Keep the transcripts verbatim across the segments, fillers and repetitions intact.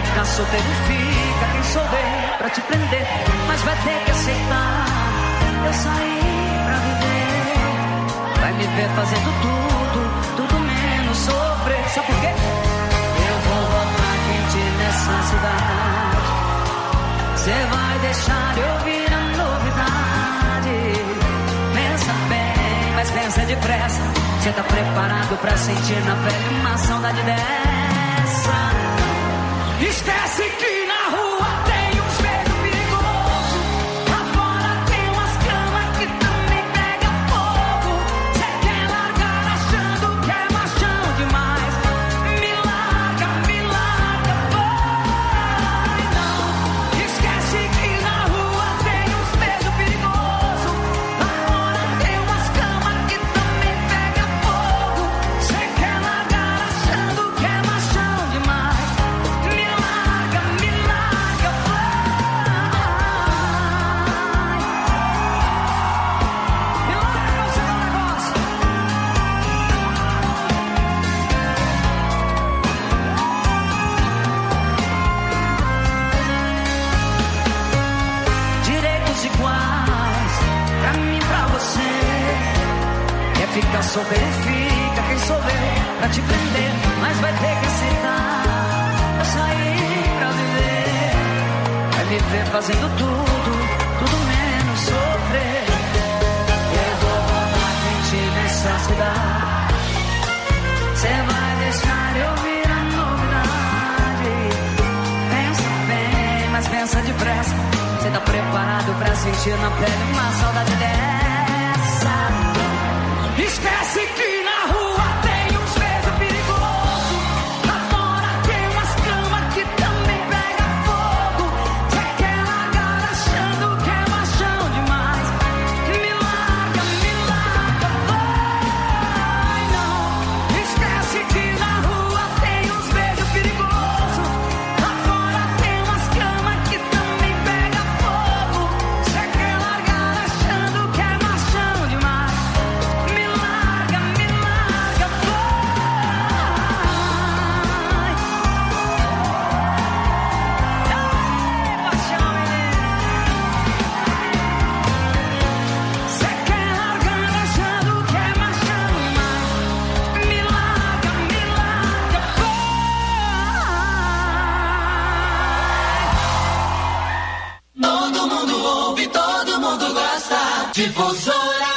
ficar solteiro, fica. Quem souber pra te prender, mas vai ter que aceitar. Eu saí pra viver, vai me ver fazendo tudo, tudo menos sofrer. Sabe por quê? Eu vou botar quente nessa cidade. Cê vai deixar de ouvir a novidade. Pensa bem, mas pensa depressa. Cê tá preparado pra sentir na pele uma saudade dessa? Esquece que na rua tem uns beijos perigosos. Lá fora tem umas camas que também pega fogo. Cê quer largar achando que é machão demais. Me larga, me larga, vai não. Esquece que na rua tem uns beijos perigosos. Lá fora tem umas camas que também pega fogo. Cê quer largar achando que é machão demais. Me larga, me larga, vai. Me larga, não sei o negócio. Direitos iguais, pra mim, pra você. Quer ficar solteiro, fica. Quem souber pra te prender, mas vai ter que aceitar. Eu saí pra viver, vai me ver fazendo tudo, tudo menos sofrer. Eu vou botar quente nessa cidade. Cê vai deixar eu ouvir a novidade. Pensa bem, mas pensa depressa. Cê tá preparado pra sentir na pele uma saudade dessa? Esquece que na rua tem uns beijos perigosos. Lá fora tem umas camas que também pega fogo. Cê quer largar achando que é machão demais. Me larga, me larga, vai não. Esquece que na rua tem uns beijos perigosos. Lá fora tem umas camas que também pega fogo. Cê quer largar achando que é machão demais. Me larga, me larga, vai. Ai, paixão, menino. Cê quer largar achando que é machão demais. Me larga, me larga, vai. Todo mundo ouve, todo mundo gosta. Difusora.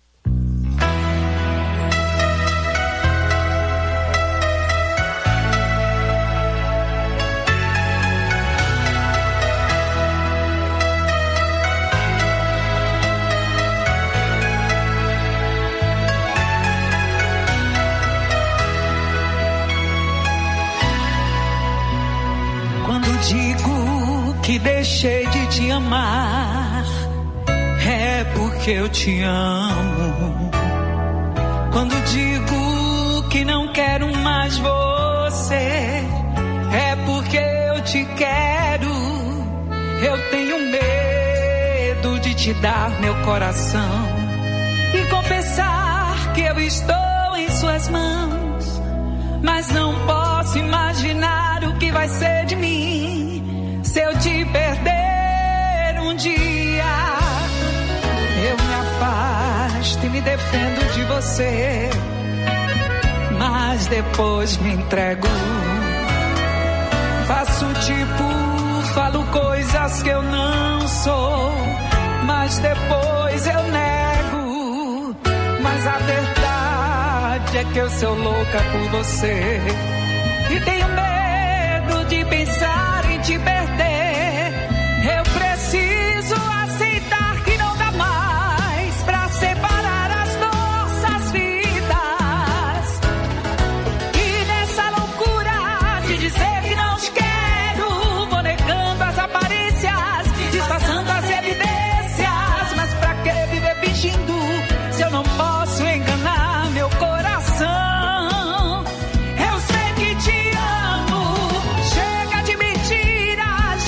Quando digo que deixei de te amar, é porque eu te amo. Quando digo que não quero mais você, é porque eu te quero. Eu tenho medo de te dar meu coração e confessar que eu estou em suas mãos, mas não posso imaginar o que vai ser de mim se eu te perder um dia. Eu me afasto e me defendo de você, mas depois me entrego. Faço tipo, falo coisas que eu não sou, mas depois eu nego. Mas a verdade é que eu sou louca por você e tenho medo de pensar em te perder. Eu preciso aceitar que não dá mais pra separar as nossas vidas. E nessa loucura de dizer que não te quero, vou negando as aparências, disfarçando as evidências. Mas pra que viver fingindo se eu não posso enganar meu coração? Eu sei que te amo. Chega de mentiras,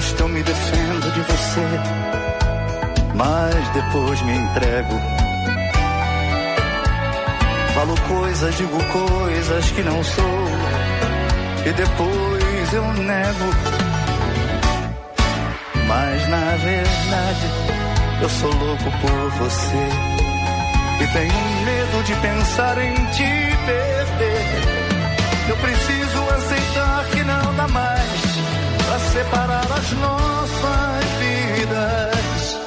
gosta eu me defendo de você, mas depois me entrego. Falo coisas, digo coisas que não sou, e depois eu nego. Mas na verdade eu sou louco por você, e tenho medo de pensar em te perder. Eu preciso aceitar que não dá mais pra separar as nossas vidas.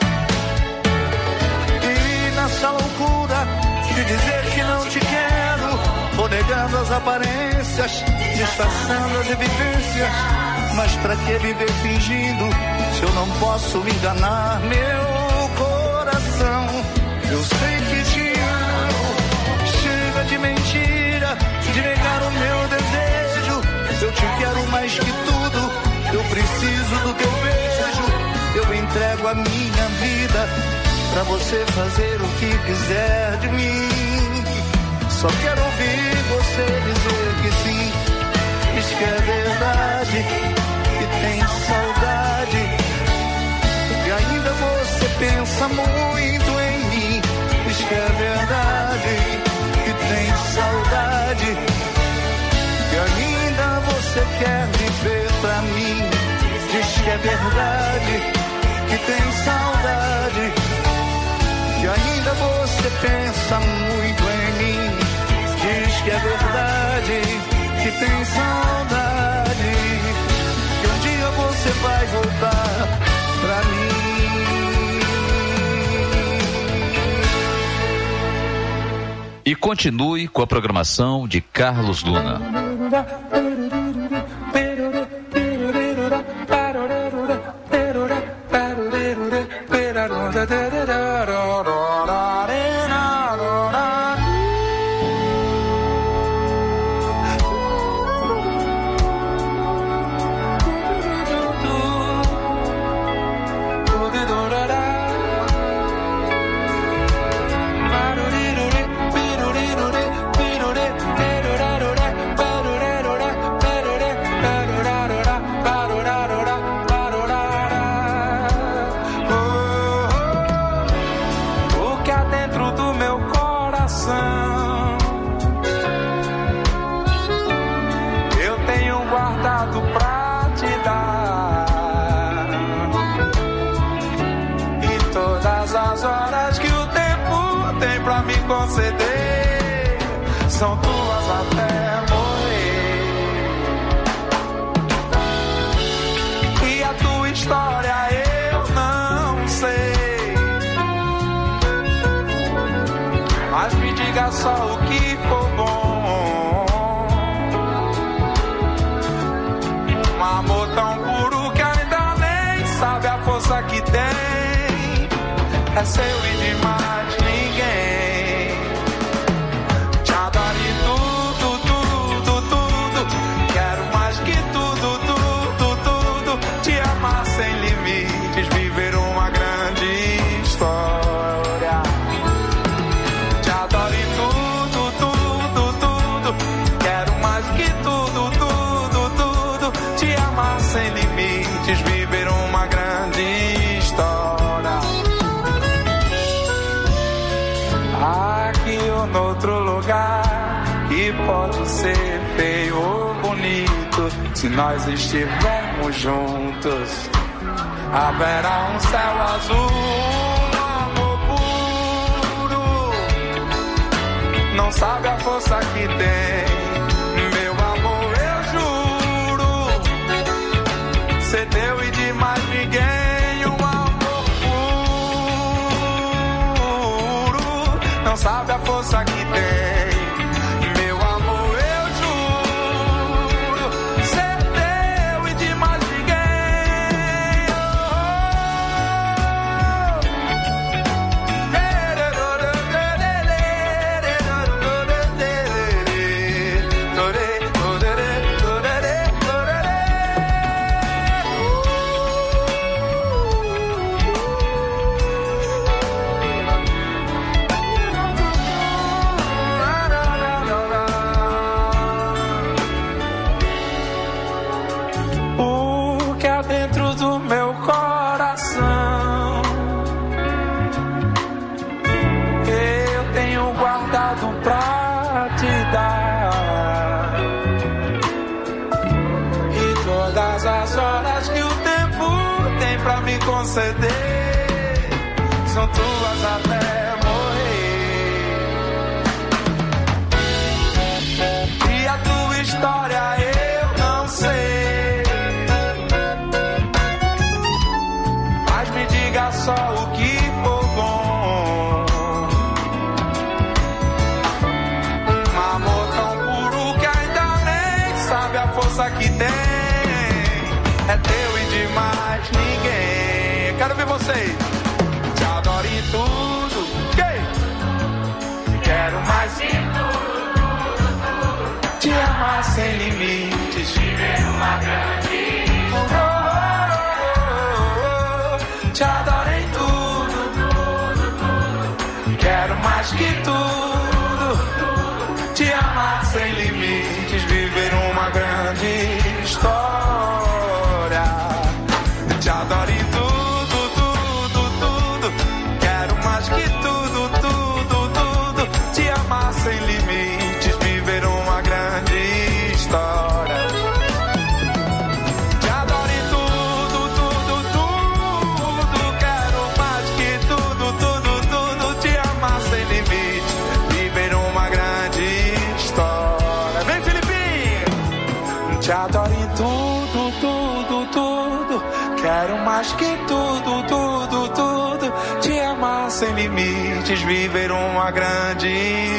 E nessa loucura de dizer que não te quero, vou negando as aparências, disfarçando as evidências. Mas pra que viver fingindo, se eu não posso me enganar, meu coração? Eu sei que te amo, chega de mentira, de negar o meu desejo. Eu te quero mais que tudo, eu preciso do teu beijo. Eu entrego a minha vida pra você fazer o que quiser de mim. Só quero ouvir você dizer que sim, diz que é verdade, que tem saudade, e ainda você pensa muito em mim. Diz que é verdade, que tem saudade, e ainda você quer viver pra mim. Diz que é verdade, que tem saudade, e ainda você pensa muito em mim. Diz que é verdade, que tem saudade, que um dia você vai voltar pra mim. E continue com a programação de Carlos Luna. São tuas até morrer. E a tua história eu não sei, mas me diga só o que for bom. Um amor tão puro que ainda nem sabe a força que tem. É seu e de mais ninguém. Sem limites, viver uma grande história. Te adoro em tudo, tudo, tudo. Quero mais que tudo, tudo, tudo. Te amar sem limites, viver uma grande história. Aqui ou noutro lugar, que pode ser feio ou bonito, se nós estivermos juntos. Haverá um céu azul, um amor puro. Não sabe a força que tem, meu amor, eu juro. Ser teu e de mais ninguém, um amor puro. Não sabe a força que tem, meu amor, eu juro. Ser teu e de mais ninguém. conceder são tuas até morrer. E a tua história eu não sei, mas me diga só o que for bom. Um amor tão puro que ainda nem sabe a força que tem. É teu e de mais ninguém. Quero ver vocês. Te adoro em tudo. Quem? Quero mais em tudo, tudo, tudo. Te amar sem limites. Viver uma grande. Oh, oh, oh, oh. Te adoro em tudo, tudo, tudo. Quero mais que tudo, tudo. Te amar sem limites. Viver uma grande história. Te adoro em tudo, tudo, tudo. Quero mais que tudo, tudo, tudo. Te amar sem limites, viver uma grande história. Te adoro em tudo, tudo, tudo. Quero mais que tudo, tudo, tudo. Te amar sem limites, viver uma grande história. Vem, Filipinho! Te adoro em tudo, tudo, tudo. Quero mais que tudo, tudo, tudo. Te amar sem limites, viver uma grande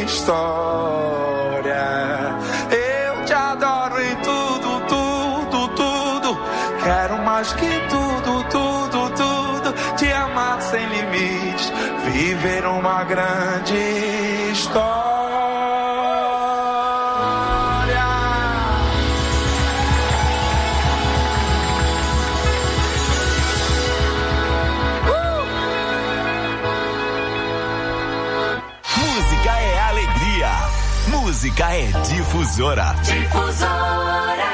história. Eu te adoro em tudo, tudo, tudo. Quero mais que tudo, tudo, tudo. Te amar sem limites, viver uma grande história. Música é Difusora. Difusora.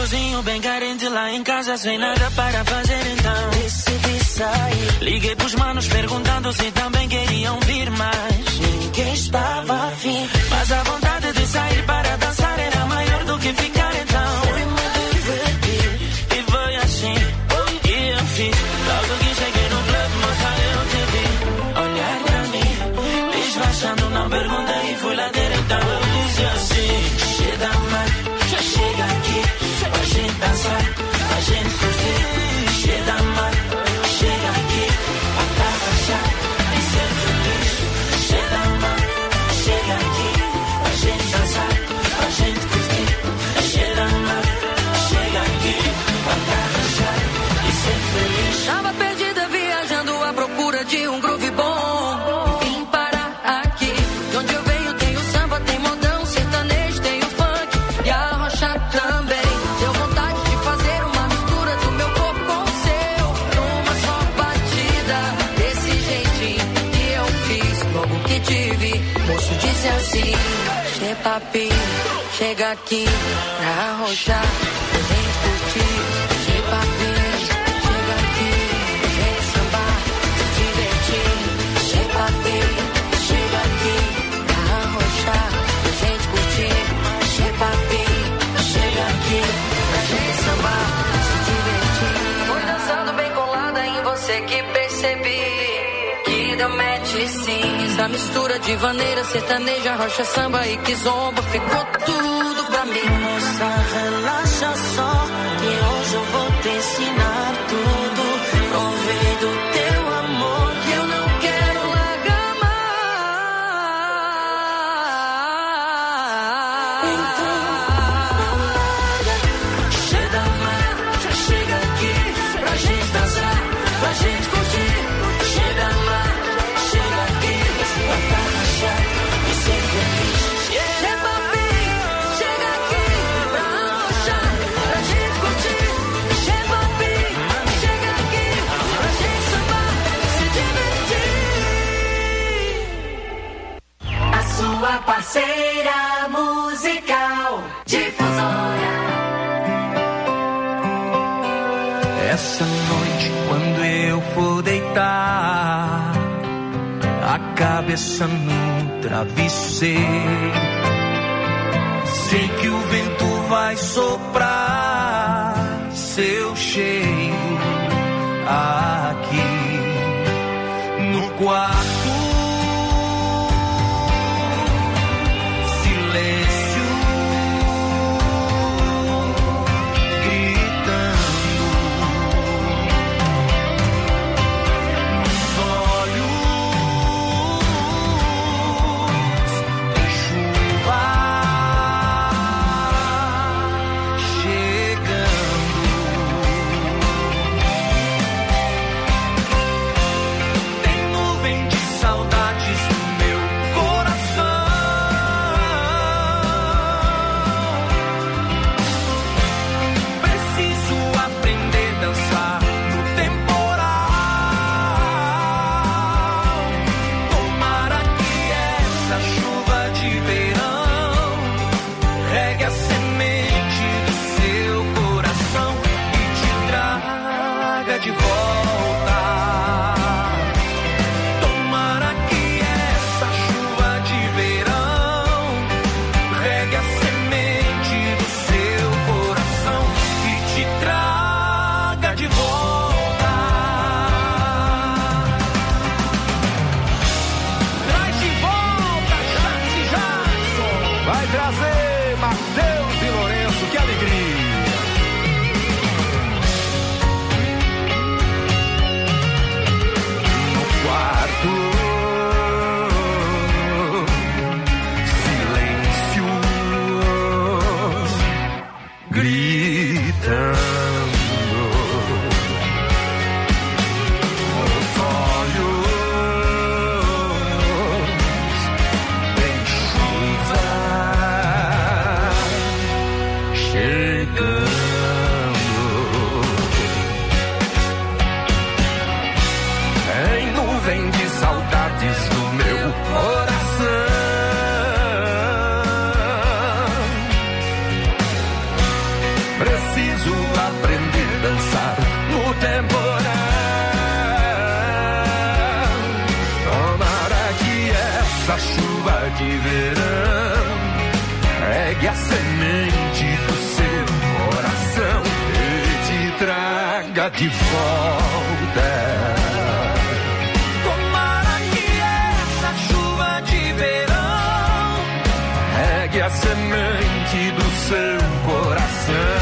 sozinho, bem carente lá em casa, sem nada para fazer, então decidi sair. Liguei pros manos perguntando se também queriam vir, mas ninguém estava afim. Mas a vontade de sair para dançar era maior do que ficar, então fui me divertir. E foi assim que eu fiz. Logo que cheguei no clube, moça, eu te vi olhar pra mim, disfarçando, não perguntei e fui lá direto. Eu disse assim: chega mais, já chega aqui, pra gente dançar, pra gente curtir. Chega mais, chega aqui, pra carachar e ser feliz. Chega mais, chega aqui, pra gente dançar, pra gente curtir. Chega mais, chega aqui, pra carachar e ser feliz. Tava perdida viajando à procura de um groove bom. Vim parar aqui, de onde eu venho tem o samba, tem modão, sertanejo, tem o funk e a rocha também. Deu vontade de fazer uma mistura do meu corpo com o seu, numa só batida, desse jeitinho que eu fiz. Logo que te vi, moço disse assim: che papi, chega aqui pra arrochar, pra gente curtir. Che papi, chega aqui, pra gente sambar, se divertir. Che papi, chega aqui pra arrochar, pra gente curtir. Che papi, chega aqui, pra gente sambar, se divertir. Fui dançando bem colada em você que percebi que deu match sim. Essa mistura de vaneira, sertaneja, rocha, samba e kizomba ficou tudo pra mim. Moça, relaxa só, que hoje eu vou te ensinar tudo. Provei do teu amor, Que eu não quero largar mais. então não larga. Chega mais, chega aqui, pra gente dançar, pra gente curtir. Chega mais, chega aqui, pra carachar e ser feliz. Che papi, chega aqui pra arrochar, pra gente curtir. Che papi, chega aqui pra gente sambar, se divertir. A sua parceira musical, Difusora. Essa noite, quando eu for deitar a cabeça no travesseiro, sei que o vento vai soprar seu cheiro aqui no quarto. Silêncio gritando nos olhos, tem chuva chegando, tem nuvem de essa chuva de verão. Regue a semente do seu coração e te traga de volta. Tomara que essa chuva de verão regue a semente do seu coração.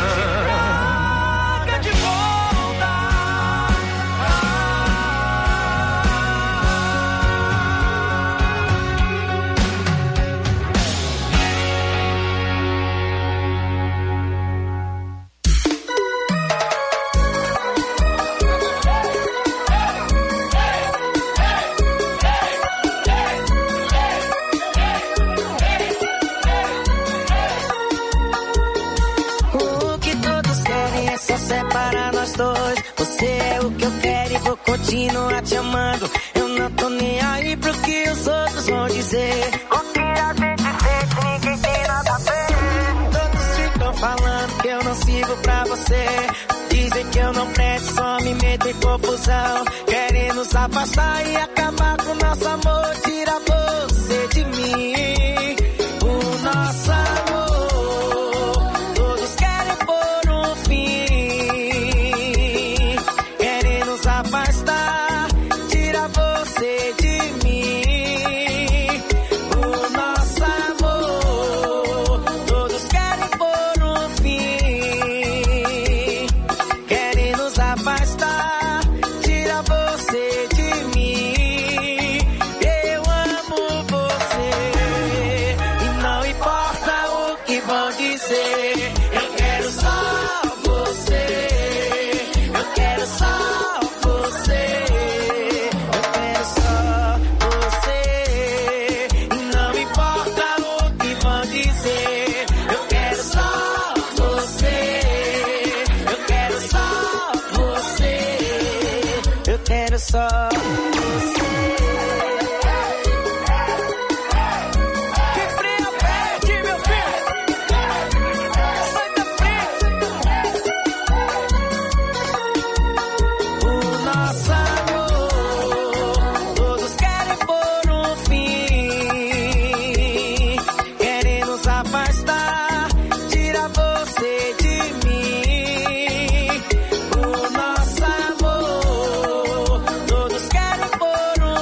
Separa nós dois, você é o que eu quero e vou continuar te amando. Eu não tô nem aí pro que os outros vão dizer. O que a gente sente, ninguém tem nada a ver. Todos ficam falando que eu não sirvo pra você. Dizem que eu não presto, só me meto em confusão. Querem nos afastar e acabar com nosso amor. Tira você de mim, o nosso amor. Só que frio perde, meu filho. Sai da frente. O nosso amor, todos querem pôr um fim. Querem nos afastar, tira você de mim. O nosso amor, todos querem pôr um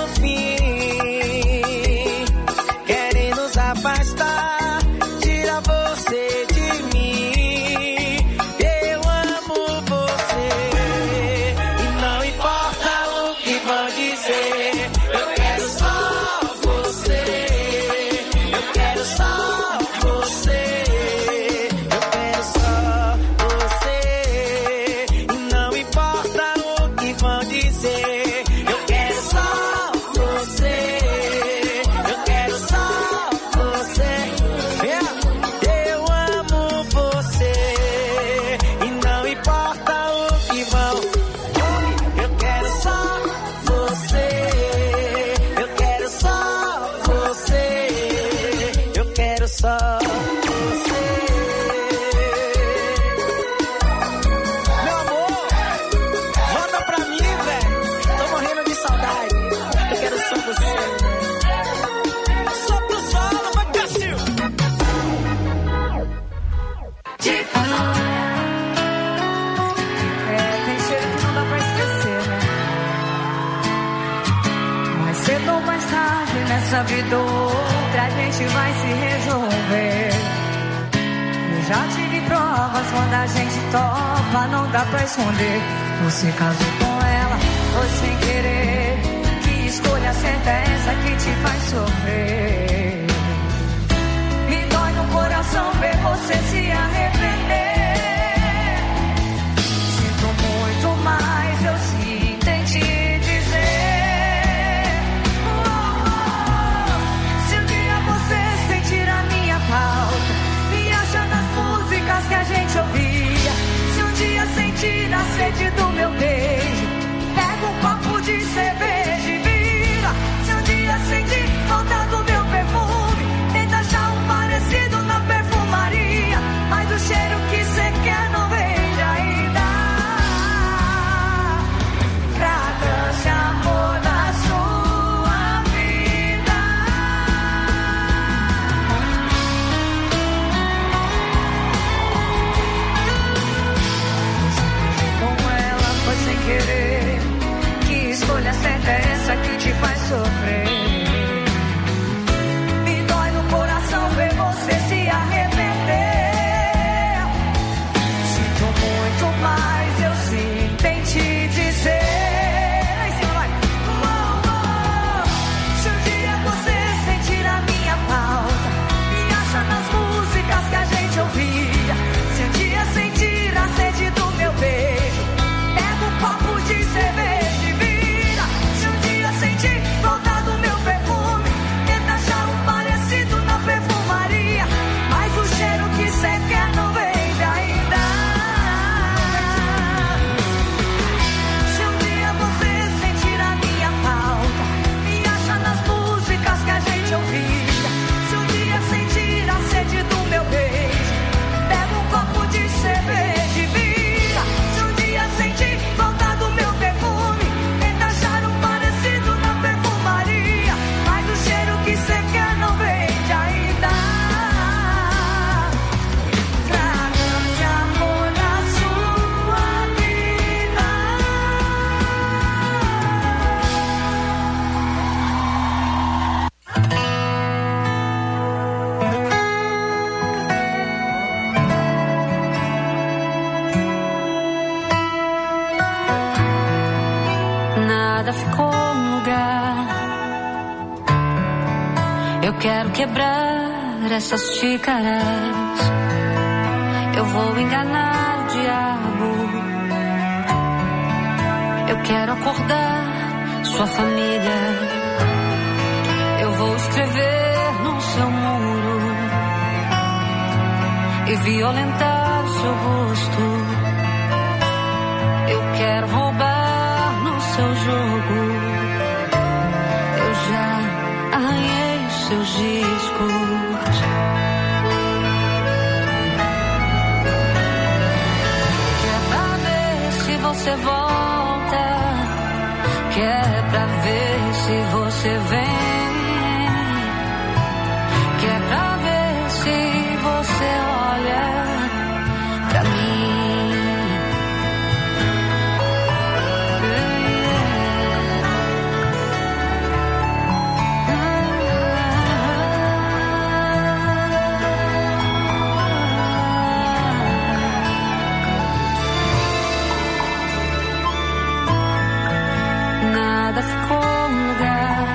fim. Querem nos afastar, tira você de mim. Eu amo você e não importa o que vão dizer. Eu quero só você. Eu quero só você. Eu quero só você e não importa o que vão dizer. Eu quero só você. Eu quero só você. Eu amo você e não importa o que vão. Eu quero só você. Eu quero só você. Eu quero só você. Meu amor, volta pra mim, velho. Tô morrendo de saudade. Eu quero só você. Só pro solo, vai Cássio. É, tem cheiro que não dá pra esquecer, né? Mais cedo ou mais tarde, nessa vida ou outra, a gente vai se resolver. Eu já tive provas quando a gente topa, não dá pra esconder. Você casou com ela, foi sem querer. Que escolha certa é essa que te faz sofrer? Me dói no coração ver você se arrepender. Sinto muito, mas eu sinto em te dizer. Oh, oh, oh. Se um dia você sentir a minha falta, me acha nas músicas que a gente ouvia. Se um dia sentir a sede do meu beijo, pega um copo de cerveja e vira. Se um dia sentir falta do meu perfume, tenta achar um parecido na perfumaria. Mas o cheiro que cê quer não vende ainda. Traga esse amor da sua vida. quero quebrar essas xícaras. Eu vou enganar o diabo. Eu quero acordar sua família. Eu vou escrever no seu muro e violentar seu rosto. Eu quero roubar no seu jogo. Eu já arranhei os seus discos. Que é pra ver se você volta. Que é pra ver se você vem. Que é pra ver se você olha pra mim. Nada ficou no lugar.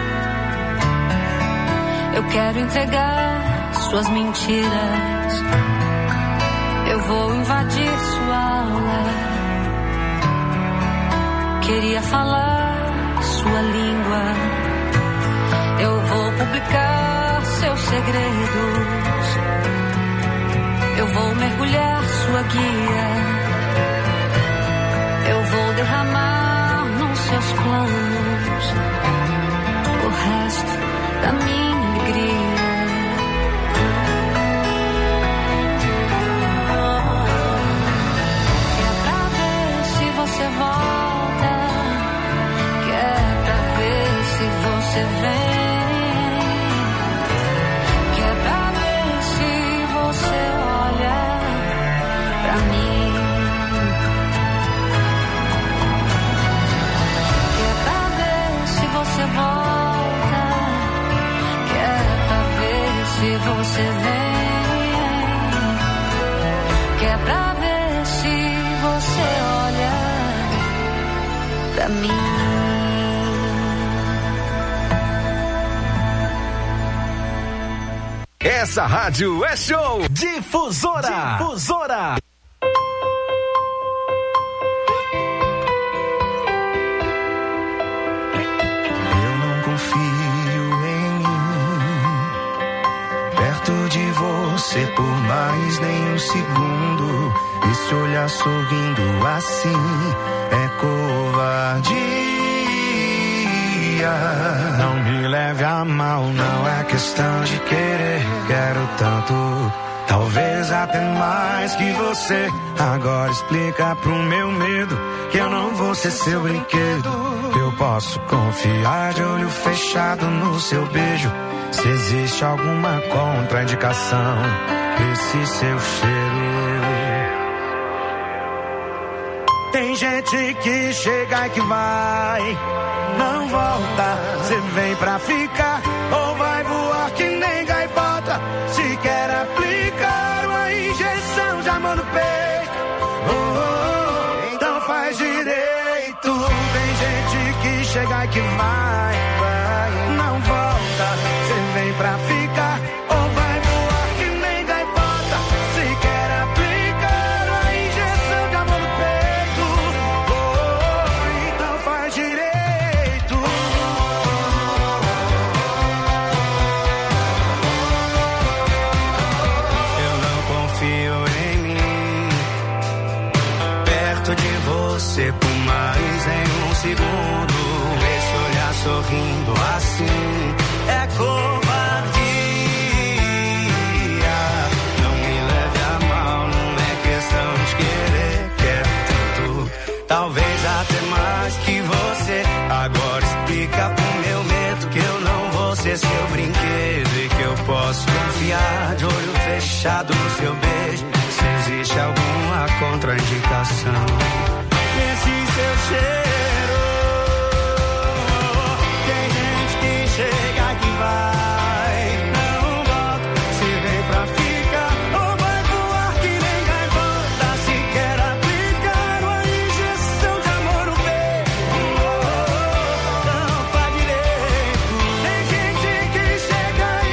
Eu quero entregar suas mentiras. Eu vou invadir sua aula. Queria falar sua língua. Eu vou publicar seus segredos. Eu vou mergulhar sua guia. Eu vou derramar nos seus planos o resto da minha alegria. Você volta, quer pra ver se você vem, quer pra ver se você olha pra mim, quer pra ver se você volta, quer pra ver se você vem, quer pra ver se você olha pra mim. Essa rádio é show. Difusora. Difusora. Eu não confio em mim. Perto de você por mais nem um segundo. Esse olhar sorrindo assim é covardia. Não me leve a mal, não é questão de querer. Quero tanto, talvez até mais que você. Agora explica pro meu medo que eu não vou ser seu brinquedo. Eu posso confiar de olho fechado no seu beijo. Se existe alguma contraindicação, esse seu cheiro. Tem gente que chega e que vai, não volta. Cê vem pra ficar ou vai voar que nem gaivota. Se quer aplicar uma injeção de amor no peito, oh, oh, oh, então faz direito. Tem gente que chega e que vai, vai, não volta. Cê vem pra ficar ou vai voar que nem gaivota. Se quer aplicar uma injeção de amor no peito, você por mais em um segundo. Esse olhar sorrindo assim é covardia. Não me leve a mal, não é questão de querer. Quero tanto, talvez até mais que você. Agora explica pro meu medo que eu não vou ser seu brinquedo e que eu posso confiar de olho fechado no seu beijo. Se existe alguma contraindicação, esse seu cheiro. Tem gente que chega que vai, não volta. Se vem pra ficar ou vai voar que nem gaivota. Se quer aplicar uma injeção de amor no peito, não faz direito. Tem gente que chega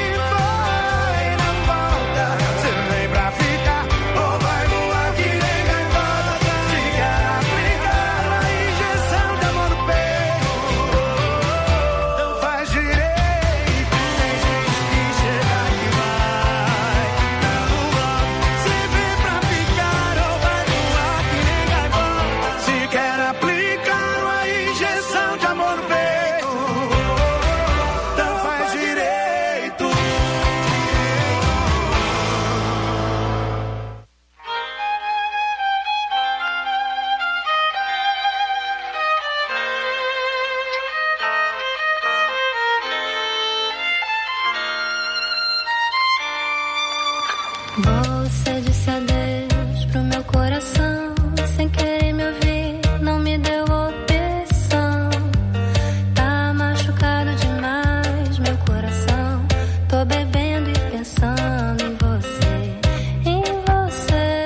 Você disse adeus pro meu coração, sem querer me ouvir, não me deu opção. Tá machucado demais meu coração, tô bebendo e pensando em você, em você.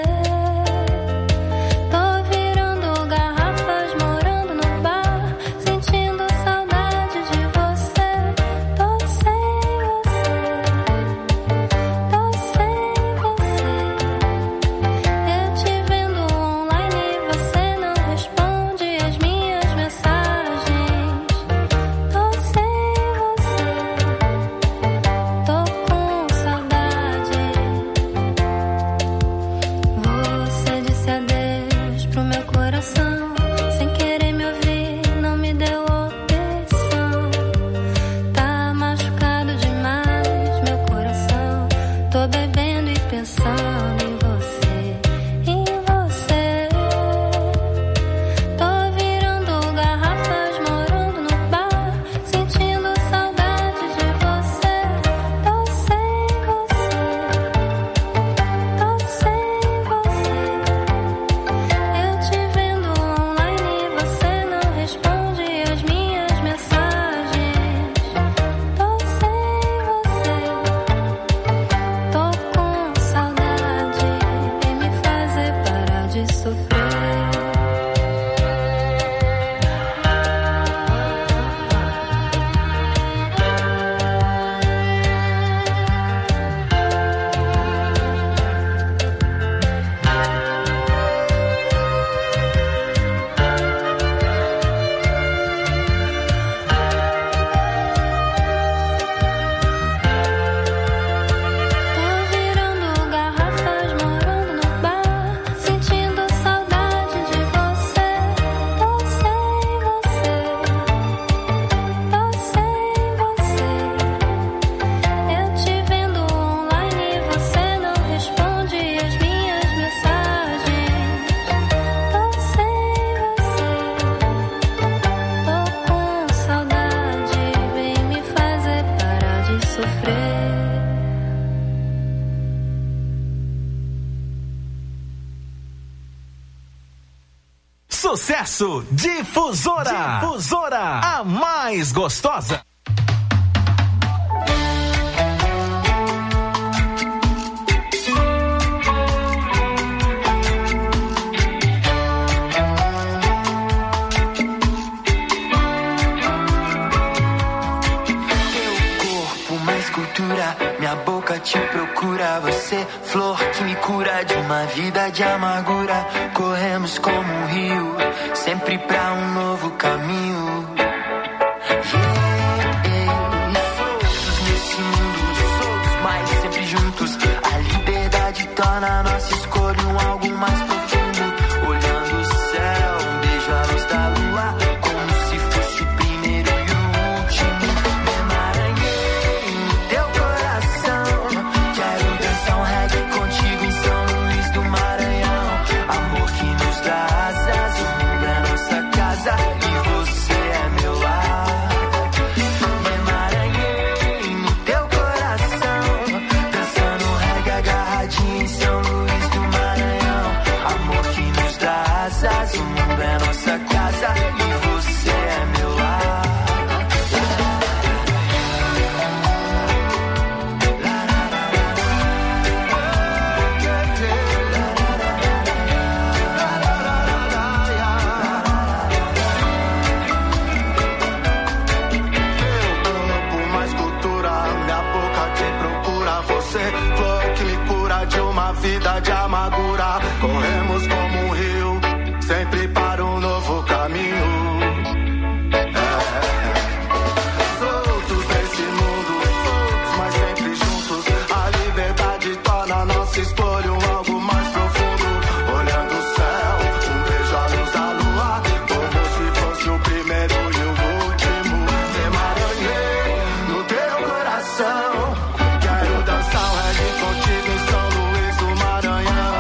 Tô virando garrafas, morando no bar, sentindo saudade de você. Tô sem você, tô sem você. Eu te vendo online e você não responde as minhas mensagens. Tô sem você, tô com saudade. Você disse adeus pro meu coração, sem querer me ouvir, não me deu opção. Tá machucado demais meu coração, tô bebendo e pensando em você, em você. Tô virando garrafas, morando no bar, sentindo saudade de você. Tô sem você, tô sem você. Eu te vendo online e você não responde as minhas mensagens. Tô sem você, tô com saudade, vem me fazer parar de sofrer. Tô virando garrafas, morando no bar, sentindo saudade de você. Tô sem você, tô sem você. Eu te vendo online e você não responde as minhas mensagens. Tô sem você, tô com saudade, vem me fazer parar de sofrer. Sucesso Difusora. Difusora, a mais gostosa. Teu corpo, uma escultura, minha boca te procura. Você, flor que me cura de uma vida de amargura. Corremos como um rio, sempre pra um novo caminho. Yeah, yeah. Soltos nesse mundo, soltos, mas sempre juntos. A liberdade torna a nossa escolha um algo mais profundo. Olhando o céu, um beijo à luz da lua, como se fosse o primeiro e o último. Me emaranhei no teu coração, quero dançar um reggae contigo em São Luís do Maranhão. Amor que nos dá asas, o mundo é nossa casa e você é meu lar. Me emaranhei no teu coração, dançando um reggae agarradinho em São Luís do Maranhão. Amor que nos dá asas, o mundo é nossa casa e você é meu lar. Por mais cultura, minha boca te procura. Você, flor que me cura de uma vida de amargura. Corremos como um rio, sempre para um novo caminho. É. Soltos nesse mundo, soltos, mas sempre juntos. A liberdade torna a nossa escolha um algo mais profundo. Olhando o céu, um beijo à luz da lua, como se fosse o primeiro e o último. Me emaranhei no teu coração, quero dançar um reggae contigo em São Luís do Maranhão.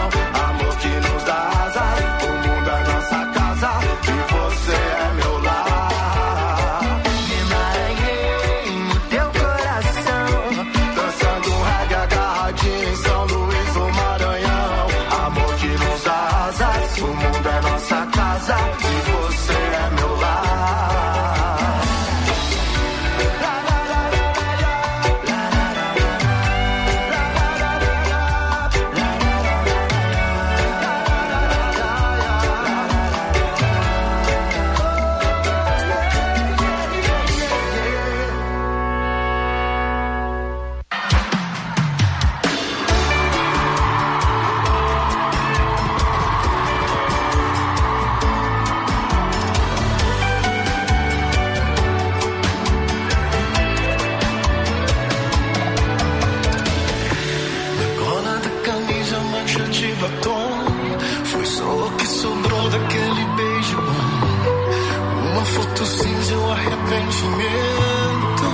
batom. Foi só o que sobrou daquele beijo bom. Uma foto cinza, o arrependimento.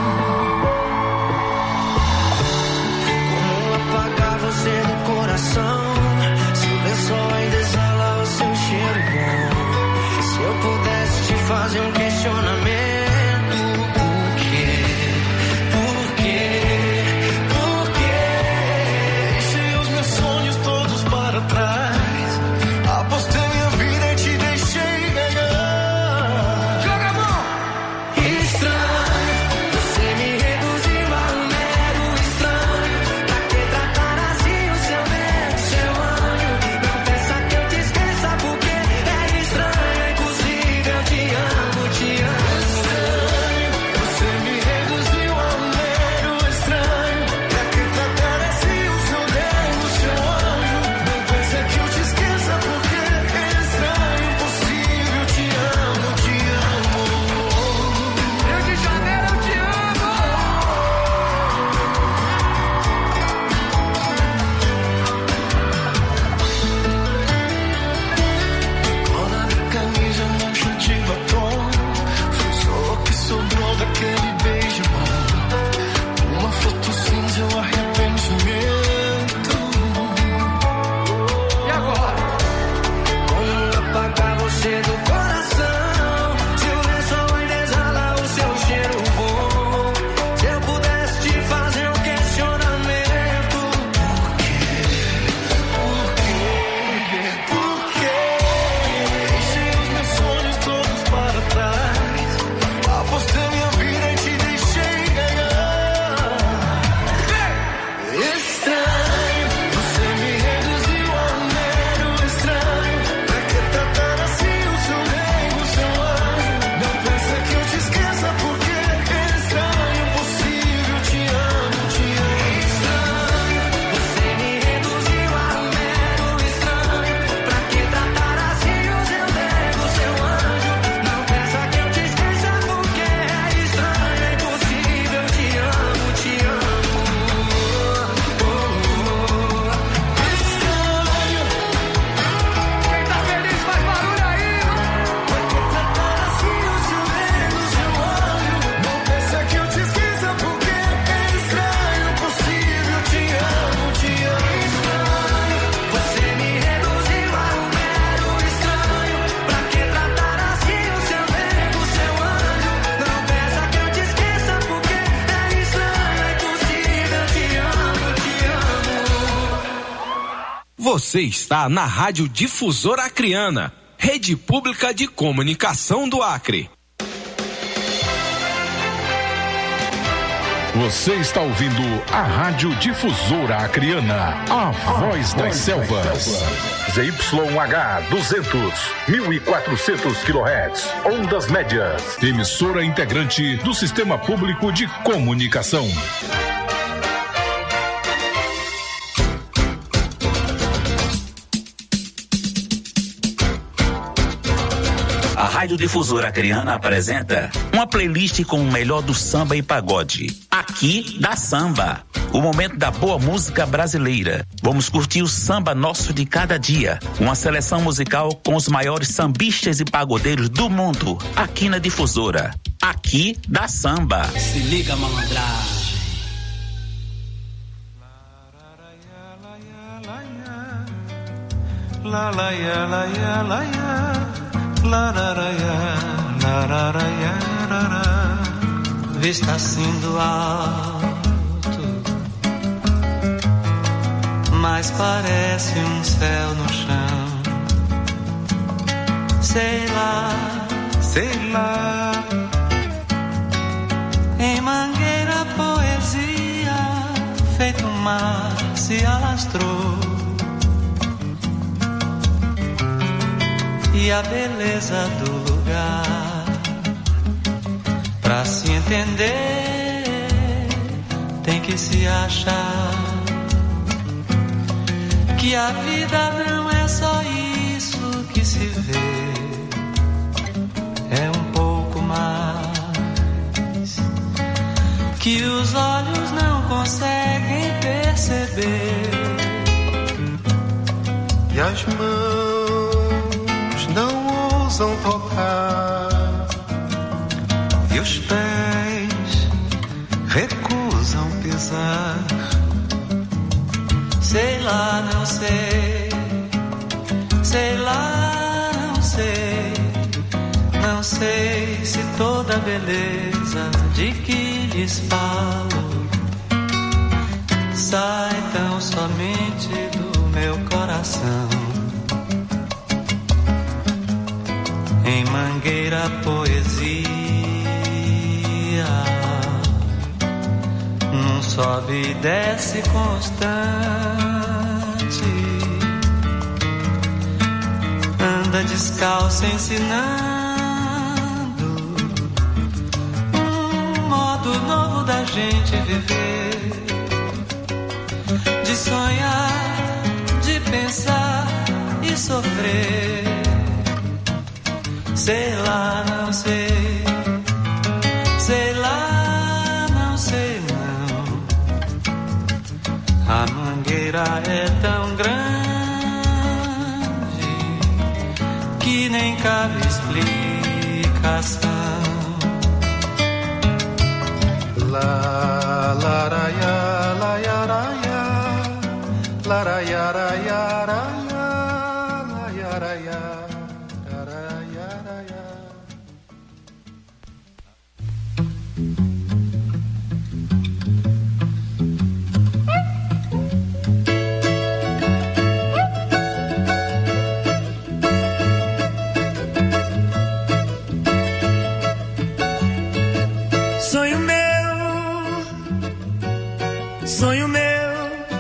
Como apagar você do coração? Se o lençol ainda exala o seu cheiro bom. Se eu pudesse te fazer um questionamento. Você está na Rádio Difusora Acreana, Rede Pública de Comunicação do Acre. Você está ouvindo a Rádio Difusora Acreana, a, a voz das, das selvas. Z Y H duzentos, mil e quatrocentos quilohertz, ondas médias. Emissora integrante do Sistema Público de Comunicação. A Rádio Difusora Acreana apresenta uma playlist com o melhor do samba e pagode. Aqui da Samba, o momento da boa música brasileira. Vamos curtir o samba nosso de cada dia. Uma seleção musical com os maiores sambistas e pagodeiros do mundo. Aqui na Difusora. Aqui da Samba. Se liga, malandragem. La la ya la ya la ya. Lararaia, lararaia, lararaia. Vista assim do alto, mas parece um céu no chão. Sei lá, sei lá. Em Mangueira poesia, feito um mar, se alastrou. E a beleza do lugar, pra se entender, tem que se achar. Que a vida não é só isso que se vê, é um pouco mais, que os olhos não conseguem perceber. e as mãos não ousam tocar, e os pés recusam pisar. Sei lá, não sei, sei lá, não sei, não sei se toda a beleza de que lhes falo sai tão somente do meu coração. Em Mangueira poesia, num sobe e desce constante, anda descalço ensinando um modo novo da gente viver, de sonhar, de pensar e sofrer. Sei lá, não sei, sei lá, não sei não. A mangueira é tão grande que nem cabe explicação. La la ra ya, la ya ra ya, la ra ya ra ya ra ya, la ya ra ya. Sonho meu, sonho meu,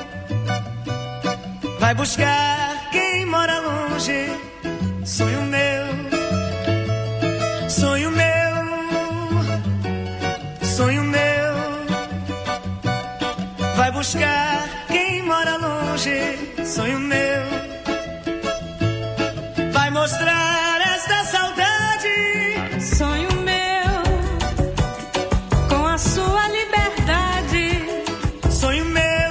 vai buscar quem mora longe. Sonho meu, sonho meu, sonho meu, vai buscar quem mora longe. Sonho meu, vai mostrar esta saudade. Sonho meu, com a sua liberdade. Sonho meu,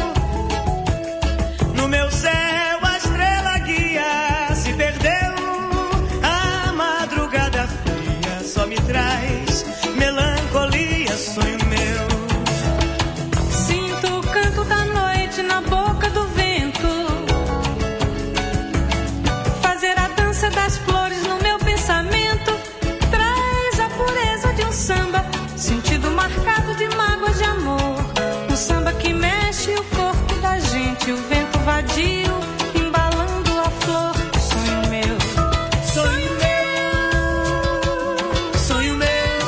no meu céu a estrela guia. Se perdeu, a madrugada fria só me traz melancolia. Sonho meu, sinto o canto da noite na boca do vento, fazer a dança das flores no meu pensamento. Traz a pureza de um samba, sentido marcado de mágoas de amor. Um samba que mexe o corpo da gente, o vento vadio embalando a flor. Sonho meu, sonho meu, sonho meu,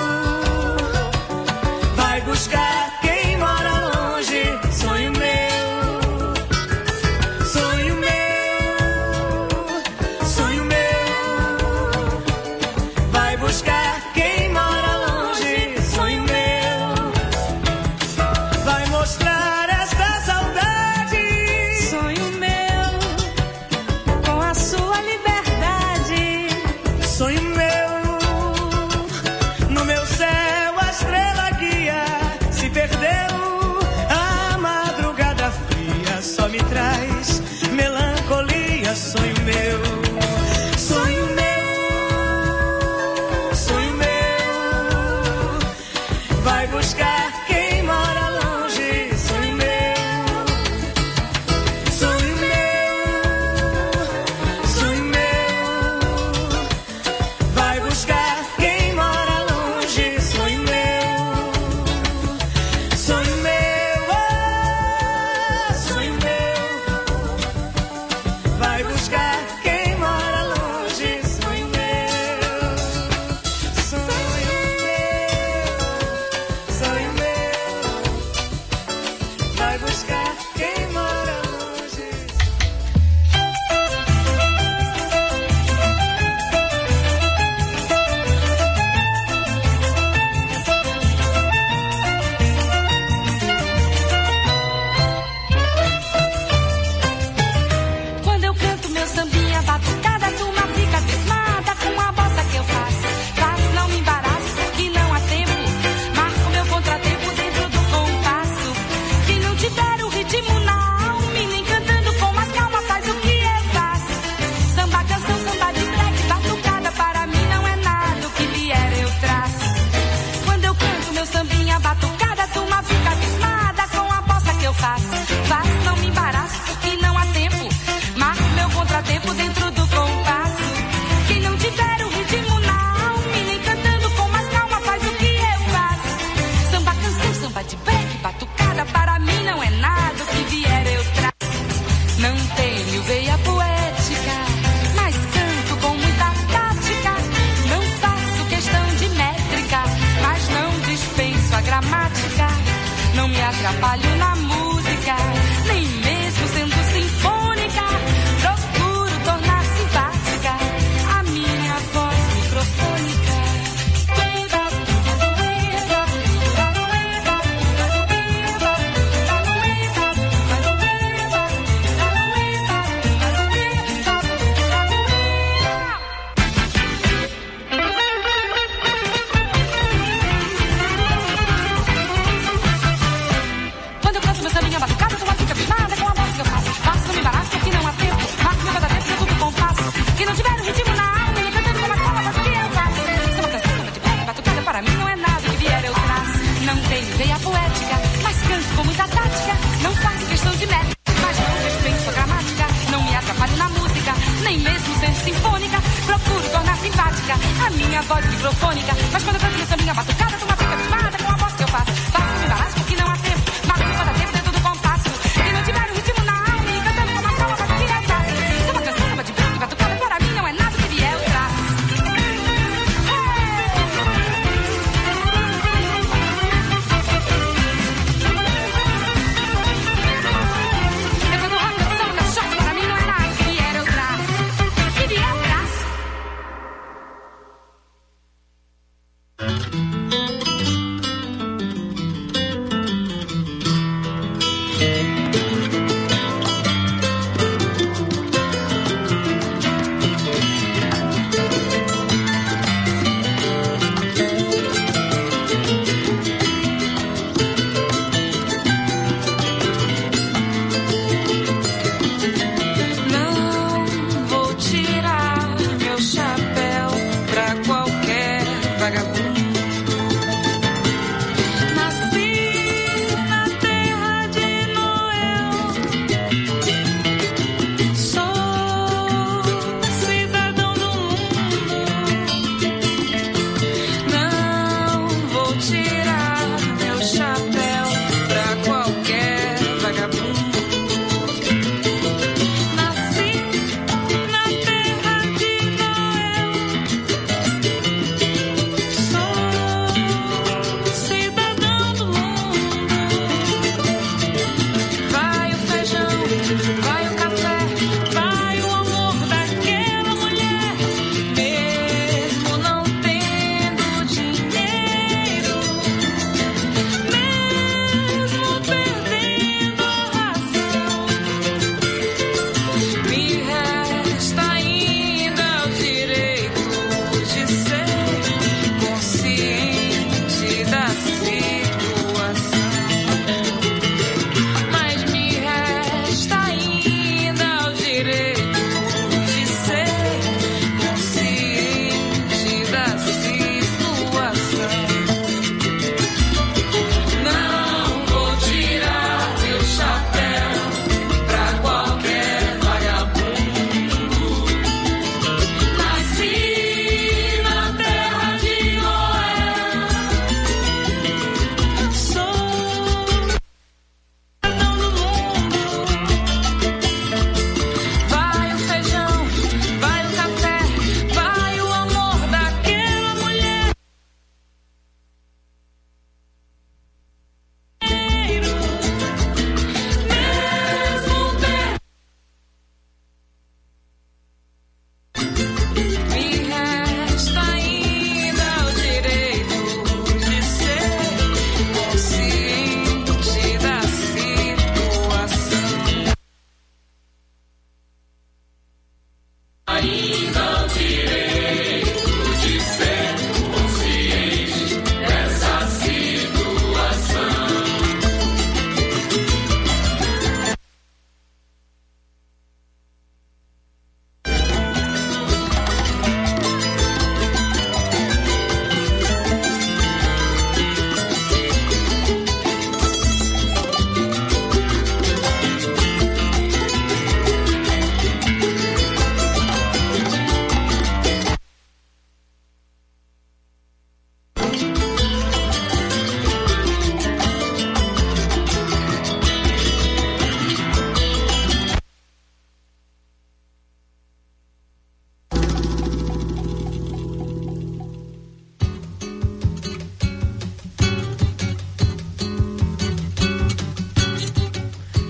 vai buscar quem mora longe. Sonho meu, sonho meu, sonho meu, vai buscar quem mora longe. Sonho meu, vai mostrar esta saudade. sonho meu, com a sua liberdade. Sonho meu, no meu céu a estrela guia. Se perdeu, a madrugada fria só me traz melancolia. Sonho meu, sonho meu, sonho meu, vai buscar quem mora longe. Sonho meu, sonho meu, sonho meu, vai buscar quem mora longe. Sonho meu, sonho meu, oh, sonho meu, vai buscar quem mora longe. Sonho meu, sonho meu, sonho meu, vai buscar quem mora longe. Quando eu canto meu sambinha batucada, a turma fica abismada com a bossa que eu faço. Faço, não me embaraço, porque não há tempo. Marco meu contratempo dentro do compasso. Quem não tiver o atrapalho na música, nem mesmo sendo sinfônica. Procuro tornar simpática a minha voz microfônica. Quando eu canto meu sambinha batucada, tu fica abismada com a voz que eu faço. Faço, não me embaraço, porque não há tempo. Marco meu badadeiro, eu tudo compasso. Que não tiver um ritmo na alma, ele cantando como a cola, mas o que eu faço? Se uma canção toma de pé, batucada para mim não é nada que vier eu traço. Não tenho veia poética, mas canto com muita tática. Não faço questão de métrica, mas não respeito sua gramática. Não me atrapalho na música, nem mesmo sendo sinfônica. Procuro tornar simpática a minha voz microfônica. Mas quando eu canto meu sambinha batucada, tu fica abismada com a voz que eu faço. Faço, não me embaraço, porque não há tempo. Marco meu badadeiro, eu tudo compasso. Que não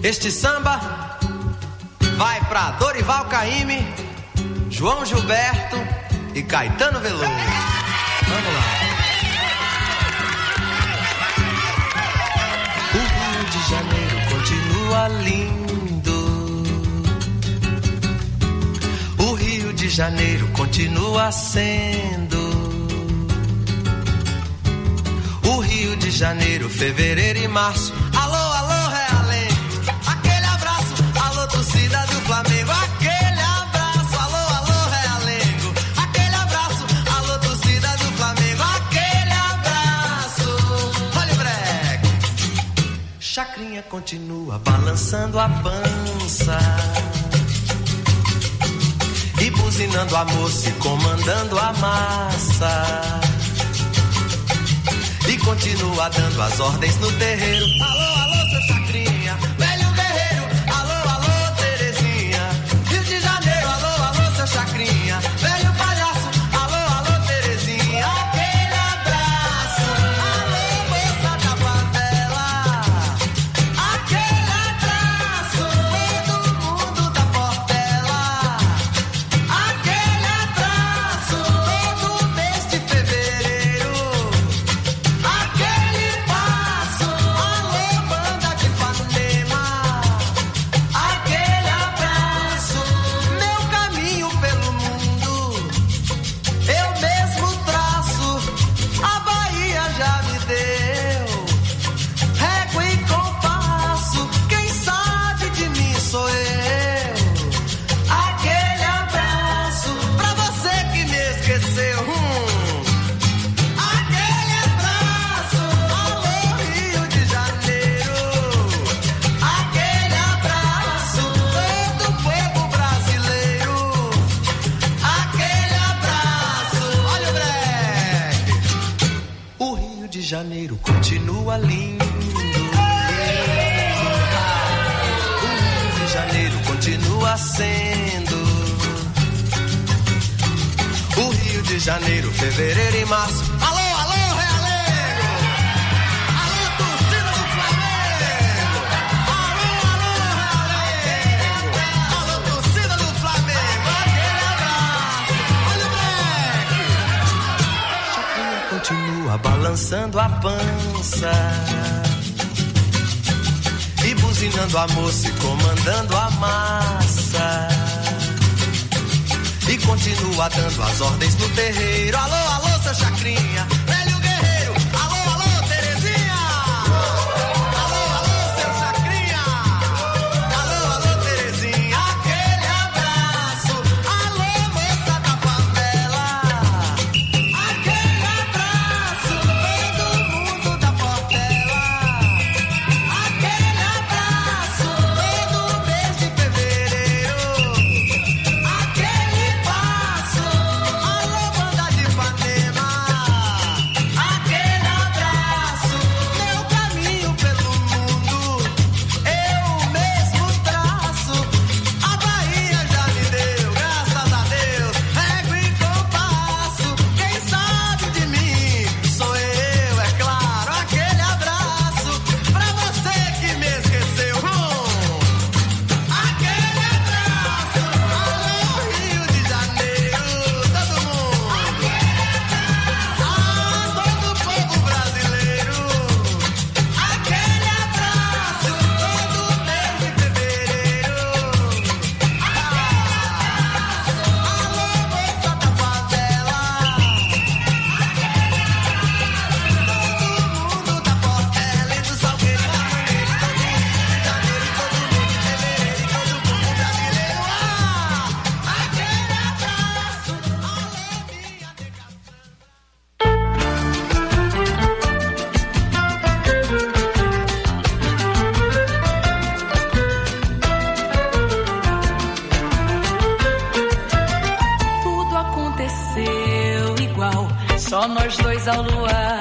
Este samba vai pra Dorival Caymmi, João Gilberto e Caetano Veloso. Vamos lá. O Rio de Janeiro continua lindo. O Rio de Janeiro continua sendo. O Rio de Janeiro, fevereiro e março. Alô, alô, Realengo. Aquele abraço, alô, torcida do Flamengo. Aquele abraço, alô, alô, Realengo. Aquele abraço, alô, torcida do Flamengo. Aquele abraço. Olha o breque. Chacrinha continua balançando a pança e buzinando a moça e comandando a massa. E continua dando as ordens no terreiro. Alô, alô, seu Chacrinha, velho guerreiro. Alô, alô, Terezinha. Rio de Janeiro, alô, alô, seu Chacrinha, velho palhaço. Alô, alô, Terezinha. Aquele abraço. Alô, moça da favela. Aquele abraço. Todo mundo da Portela. Aquele abraço. Todo mês de fevereiro. Aquele passo, alô, banda de Ipanema. Aquele abraço, meu caminho pelo mundo, eu mesmo traço, a Bahia já me deu régua e compasso, quem sabe de mim sou eu. Aquele abraço, pra você que me esqueceu. Hum. Aquele abraço, alô, Rio de Janeiro. Aquele abraço, todo o povo brasileiro. Aquele abraço, olha o breque. O Rio de Janeiro continua lindo. O Rio de Janeiro continua sendo. O Rio de Janeiro, fevereiro e março. Alô, alô, Realengo. Alô, torcida do Flamengo. Alô, alô, Realengo. Alô, torcida do Flamengo. Aquele abraço. Olha o breque. Chacrinha continua balançando a pança e buzinando a moça e comandando a massa. E continua dando as ordens no terreiro. Alô, alô, seu Chacrinha, velho guerreiro. Alô, alô, Terezinha. Alô, alô, seu Chacrinha. Alô, alô, Terezinha. Aquele abraço. Alô, moça da favela. Aquele abraço. Todo mundo da Portela. Aquele abraço. Todo mês de fevereiro. Aquele passo, alô, banda de Ipanema. Aquele abraço, meu caminho pelo mundo, eu mesmo traço, a Bahia já me deu, graças a Deus, régua e compasso, quem sabe de mim sou eu, é claro, aquele abraço, pra você que me esqueceu. Hum. Aquele abraço, alô, Rio de Janeiro, todo mundo. Ah, todo o povo brasileiro. Aquele abraço, todo mês de fevereiro. Ah, alô, moça da favela. Todo mundo da Portela e do Salgueiro, da Mangueira, todo mundo de Janeiro, todo mundo de fevereiro, e todo o povo brasileiro. Ah, aquele abraço, alô, minha negação. Tudo aconteceu igual, só nós dois ao luar.